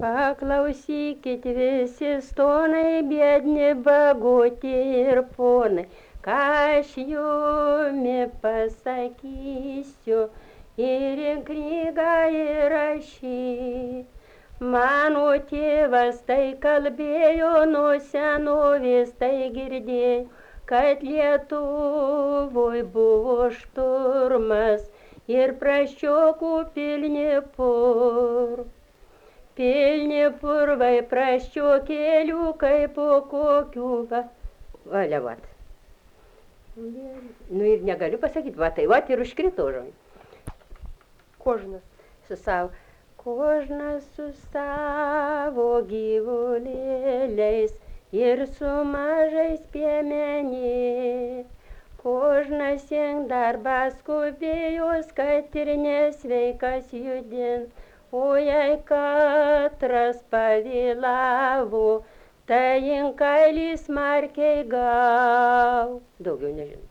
Paklausykit visi stonai, biedni bagoti ir ponai, ką aš jumi pasakysiu ir į knygą įrašyt. Mano tėvas tai kalbėjo, nuo senovės tai girdėjo, kad Lietuvoj buvo šturmas ir prasčiokų pilni purvai. Pilni purvai prasčiokėlių, kaip po kokių vat. Nu ir negaliu pasakyti, va tai, va ir užkrito žodžiu. Kožnas. Su savo, kožnas su savo gyvulėliais ir su mažais piemenės. Kožnas jeng darbą skubėjos, kad ir nesveikas judint, o jei katras pavėlavo, tai jin kailį smarkiai gau. Daugiau nežinau.